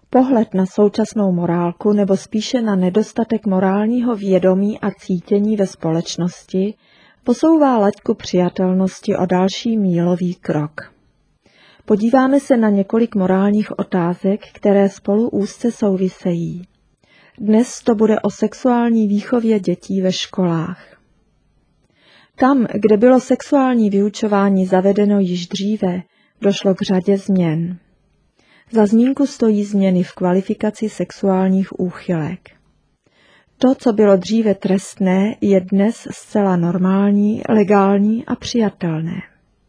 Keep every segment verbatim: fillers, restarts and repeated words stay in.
Pohled na současnou morálku nebo spíše na nedostatek morálního vědomí a cítění ve společnosti posouvá laťku přijatelnosti o další mílový krok. Podíváme se na několik morálních otázek, které spolu úzce souvisejí. Dnes to bude o sexuální výchově dětí ve školách. Tam, kde bylo sexuální vyučování zavedeno již dříve, došlo k řadě změn. Za zmínku stojí změny v kvalifikaci sexuálních úchylek. To, co bylo dříve trestné, je dnes zcela normální, legální a přijatelné.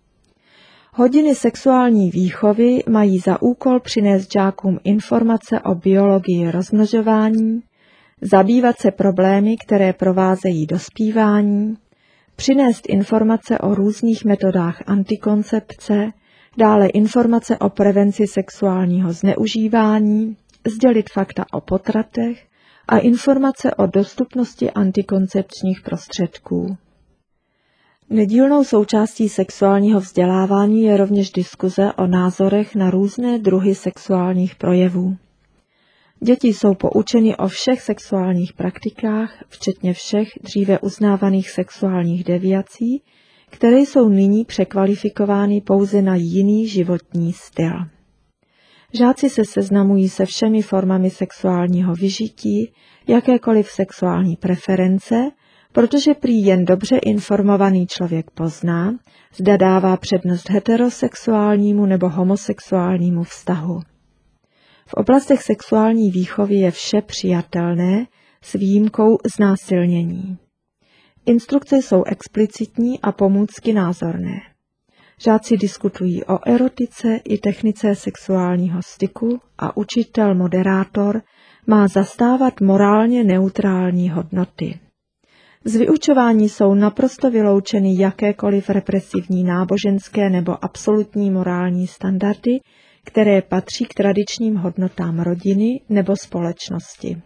Hodiny sexuální výchovy mají za úkol přinést žákům informace o biologii rozmnožování, zabývat se problémy, které provázejí dospívání, přinést informace o různých metodách antikoncepce, dále informace o prevenci sexuálního zneužívání, sdělit fakta o potratech a informace o dostupnosti antikoncepčních prostředků. Nedílnou součástí sexuálního vzdělávání je rovněž diskuze o názorech na různé druhy sexuálních projevů. Děti jsou poučeny o všech sexuálních praktikách, včetně všech dříve uznávaných sexuálních deviací, které jsou nyní překvalifikovány pouze na jiný životní styl. Žáci se seznamují se všemi formami sexuálního vyžití, jakékoliv sexuální preference, protože prý jen dobře informovaný člověk pozná, zda dává přednost heterosexuálnímu nebo homosexuálnímu vztahu. V oblastech sexuální výchovy je vše přijatelné s výjimkou znásilnění. Instrukce jsou explicitní a pomůcky názorné. Žáci diskutují o erotice i technice sexuálního styku a učitel moderátor má zastávat morálně neutrální hodnoty. Z vyučování jsou naprosto vyloučeny jakékoliv represivní náboženské nebo absolutní morální standardy, které patří k tradičním hodnotám rodiny nebo společnosti.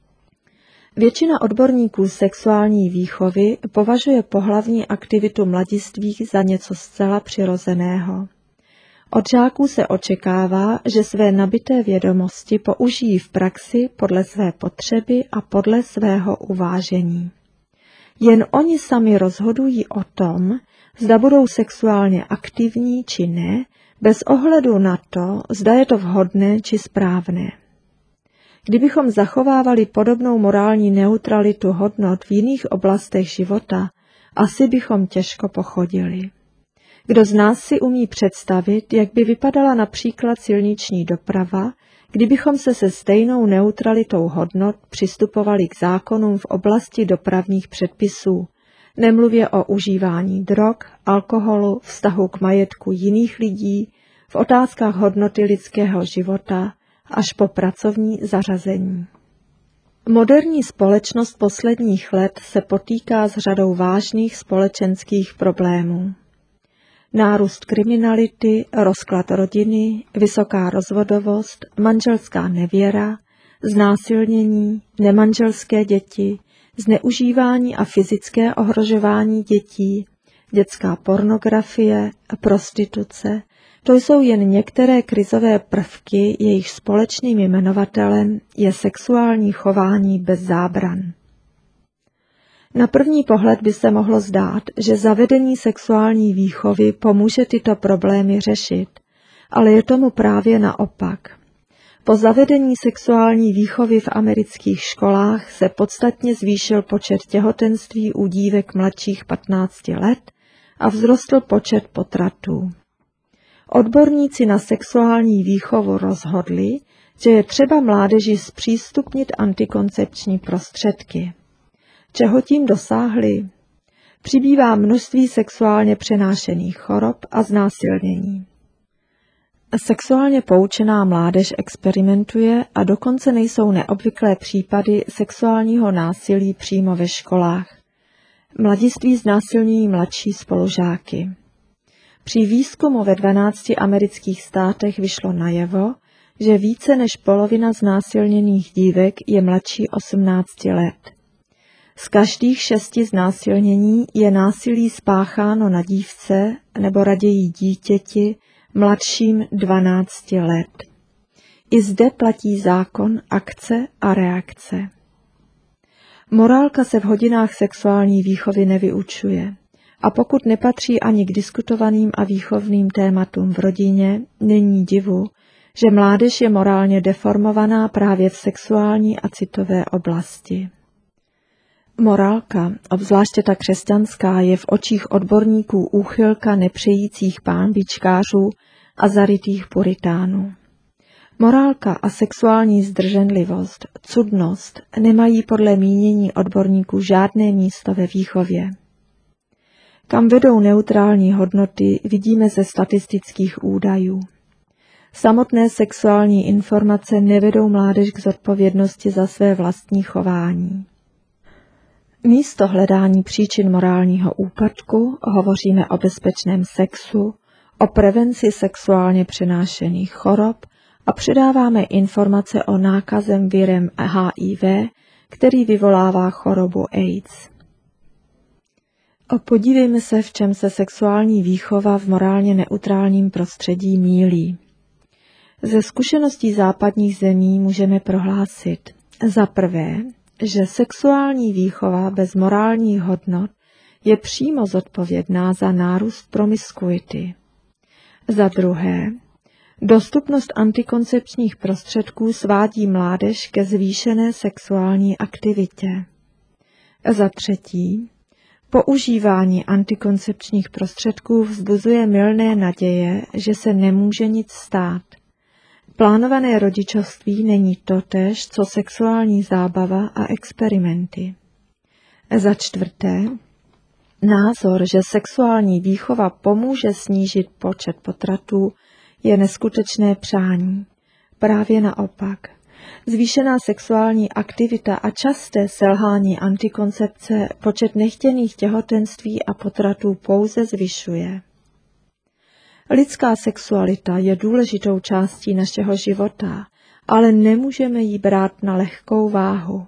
Většina odborníků sexuální výchovy považuje pohlavní aktivitu mladistvých za něco zcela přirozeného. Od žáků se očekává, že své nabité vědomosti použijí v praxi podle své potřeby a podle svého uvážení. Jen oni sami rozhodují o tom, zda budou sexuálně aktivní či ne, bez ohledu na to, zda je to vhodné či správné. Kdybychom zachovávali podobnou morální neutralitu hodnot v jiných oblastech života, asi bychom těžko pochodili. Kdo z nás si umí představit, jak by vypadala například silniční doprava, kdybychom se se stejnou neutralitou hodnot přistupovali k zákonům v oblasti dopravních předpisů, nemluvě o užívání drog, alkoholu, vztahu k majetku jiných lidí, v otázkách hodnoty lidského života, až po pracovní zařazení. Moderní společnost posledních let se potýká s řadou vážných společenských problémů. Nárůst kriminality, rozklad rodiny, vysoká rozvodovost, manželská nevěra, znásilnění, nemanželské děti, zneužívání a fyzické ohrožování dětí, dětská pornografie, prostituce, to jsou jen některé krizové prvky, jejich společným jmenovatelem je sexuální chování bez zábran. Na první pohled by se mohlo zdát, že zavedení sexuální výchovy pomůže tyto problémy řešit, ale je tomu právě naopak. Po zavedení sexuální výchovy v amerických školách se podstatně zvýšil počet těhotenství u dívek mladších patnácti let a vzrostl počet potratů. Odborníci na sexuální výchovu rozhodli, že je třeba mládeži zpřístupnit antikoncepční prostředky. Čeho tím dosáhli? Přibývá množství sexuálně přenášených chorob a znásilnění. Sexuálně poučená mládež experimentuje a dokonce nejsou neobvyklé případy sexuálního násilí přímo ve školách. Mladiství znásilňují mladší spolužáky. Při výzkumu ve dvanácti amerických státech vyšlo najevo, že více než polovina znásilněných dívek je mladší osmnácti let. Z každých šesti znásilnění je násilí spácháno na dívce nebo raději dítěti mladším dvanácti let. I zde platí zákon akce a reakce. Morálka se v hodinách sexuální výchovy nevyučuje. A pokud nepatří ani k diskutovaným a výchovným tématům v rodině, není divu, že mládež je morálně deformovaná právě v sexuální a citové oblasti. Morálka, obzvláště ta křesťanská, je v očích odborníků úchylka nepřejících pánvičkářů a zarytých puritánů. Morálka a sexuální zdrženlivost, cudnost nemají podle mínění odborníků žádné místo ve výchově. Kam vedou neutrální hodnoty, vidíme ze statistických údajů. Samotné sexuální informace nevedou mládež k zodpovědnosti za své vlastní chování. Místo hledání příčin morálního úpadku hovoříme o bezpečném sexu, o prevenci sexuálně přenášených chorob a předáváme informace o nákazem virem H I V, který vyvolává chorobu AIDS. Podívejme se, v čem se sexuální výchova v morálně neutrálním prostředí mýlí. Ze zkušeností západních zemí můžeme prohlásit za prvé, že sexuální výchova bez morálních hodnot je přímo zodpovědná za nárůst promiskuity. Za druhé, dostupnost antikoncepčních prostředků svádí mládež ke zvýšené sexuální aktivitě. Za třetí, používání antikoncepčních prostředků vzbuzuje mylné naděje, že se nemůže nic stát. Plánované rodičovství není totéž, co sexuální zábava a experimenty. Za čtvrté, názor, že sexuální výchova pomůže snížit počet potratů, je neskutečné přání. Právě naopak. Zvýšená sexuální aktivita a časté selhání antikoncepce počet nechtěných těhotenství a potratů pouze zvyšuje. Lidská sexualita je důležitou částí našeho života, ale nemůžeme ji brát na lehkou váhu.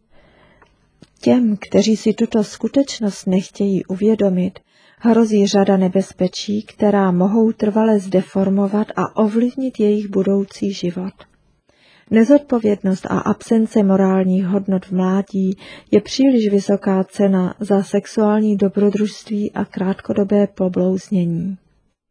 Těm, kteří si tuto skutečnost nechtějí uvědomit, hrozí řada nebezpečí, která mohou trvale zdeformovat a ovlivnit jejich budoucí život. Nezodpovědnost a absence morálních hodnot v mládí je příliš vysoká cena za sexuální dobrodružství a krátkodobé poblouznění.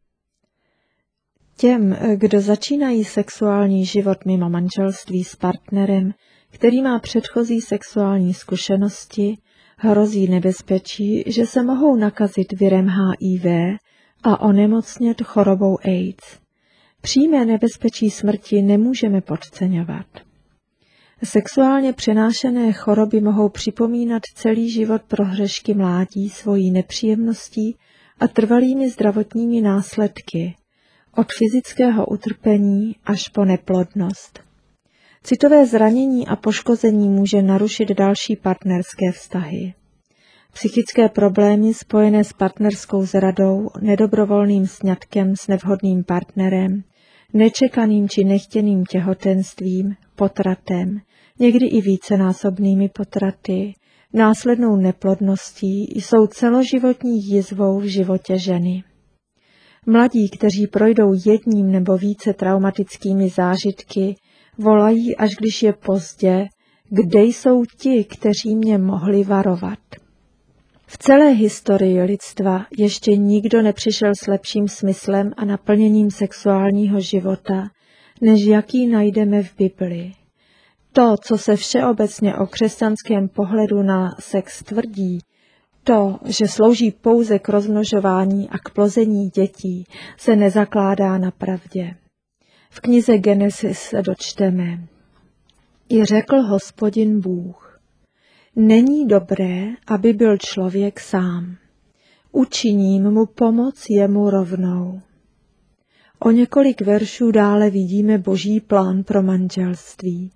Těm, kdo začínají sexuální život mimo manželství s partnerem, který má předchozí sexuální zkušenosti, hrozí nebezpečí, že se mohou nakazit virem H I V a onemocnět chorobou AIDS. Přímé nebezpečí smrti nemůžeme podceňovat. Sexuálně přenášené choroby mohou připomínat celý život prohřešky mládí svojí nepříjemností a trvalými zdravotními následky, od fyzického utrpení až po neplodnost. Citové zranění a poškození může narušit další partnerské vztahy. Psychické problémy spojené s partnerskou zradou, nedobrovolným sňatkem s nevhodným partnerem, nečekaným či nechtěným těhotenstvím, potratem, někdy i vícenásobnými potraty, následnou neplodností jsou celoživotní jizvou v životě ženy. Mladí, kteří projdou jedním nebo více traumatickými zážitky, volají, až když je pozdě, kde jsou ti, kteří mě mohli varovat. V celé historii lidstva ještě nikdo nepřišel s lepším smyslem a naplněním sexuálního života, než jaký najdeme v Biblii. To, co se všeobecně o křesťanském pohledu na sex tvrdí, to, že slouží pouze k rozmnožování a k plození dětí, se nezakládá na pravdě. V knize Genesis se dočteme: I řekl Hospodin Bůh, není dobré, aby byl člověk sám. Učiním mu pomoc jemu rovnou. O několik veršů dále vidíme Boží plán pro manželství.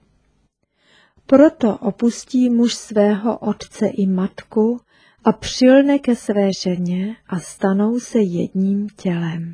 Proto opustí muž svého otce i matku a přilne ke své ženě a stanou se jedním tělem.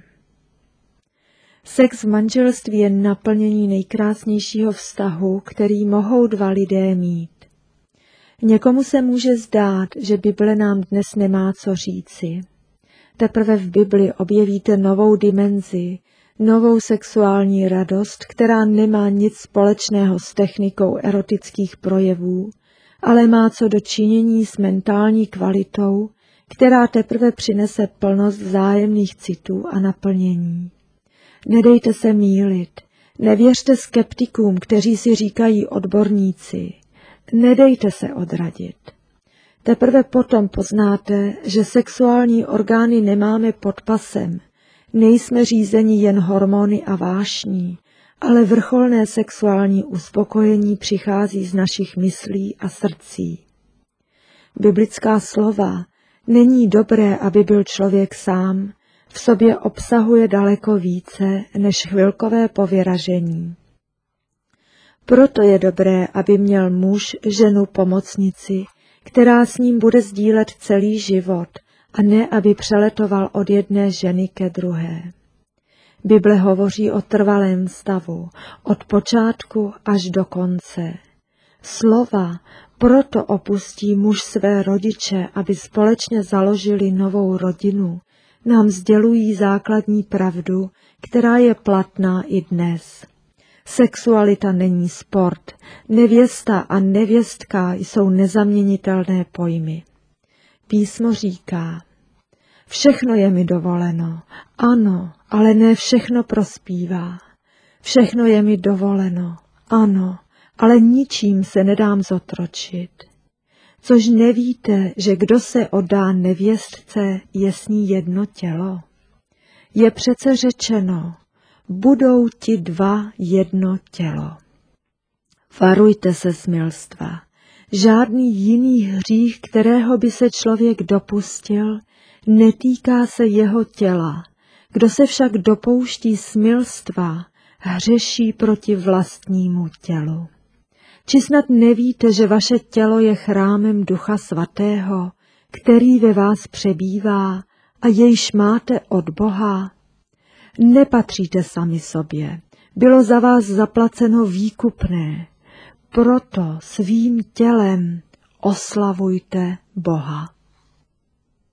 Sex v manželství je naplnění nejkrásnějšího vztahu, který mohou dva lidé mít. Někomu se může zdát, že Bible nám dnes nemá co říci. Teprve v Bibli objevíte novou dimenzi, novou sexuální radost, která nemá nic společného s technikou erotických projevů, ale má co do činění s mentální kvalitou, která teprve přinese plnost vzájemných citů a naplnění. Nedejte se mýlit, nevěřte skeptikům, kteří si říkají odborníci, nedejte se odradit. Teprve potom poznáte, že sexuální orgány nemáme pod pasem, nejsme řízeni jen hormony a vášní, ale vrcholné sexuální uspokojení přichází z našich myslí a srdcí. Biblická slova není dobré, aby byl člověk sám, v sobě obsahuje daleko více než chvilkové povyražení. Proto je dobré, aby měl muž ženu pomocnici, která s ním bude sdílet celý život, a ne, aby přeletoval od jedné ženy ke druhé. Bible hovoří o trvalém stavu, od počátku až do konce. Slova, proto opustí muž své rodiče, aby společně založili novou rodinu, nám sdělují základní pravdu, která je platná i dnes. Sexualita není sport, nevěsta a nevěstka jsou nezaměnitelné pojmy. Písmo říká, všechno je mi dovoleno, ano, ale ne všechno prospívá. Všechno je mi dovoleno, ano, ale ničím se nedám zotročit. Což nevíte, že kdo se oddá nevěstce, je s ní jedno tělo? Je přece řečeno, budou ti dva jedno tělo. Varujte se smilstva. Žádný jiný hřích, kterého by se člověk dopustil, netýká se jeho těla. Kdo se však dopouští smilstva, hřeší proti vlastnímu tělu. Či snad nevíte, že vaše tělo je chrámem Ducha Svatého, který ve vás přebývá a jejž máte od Boha? Nepatříte sami sobě, bylo za vás zaplaceno výkupné, proto svým tělem oslavujte Boha.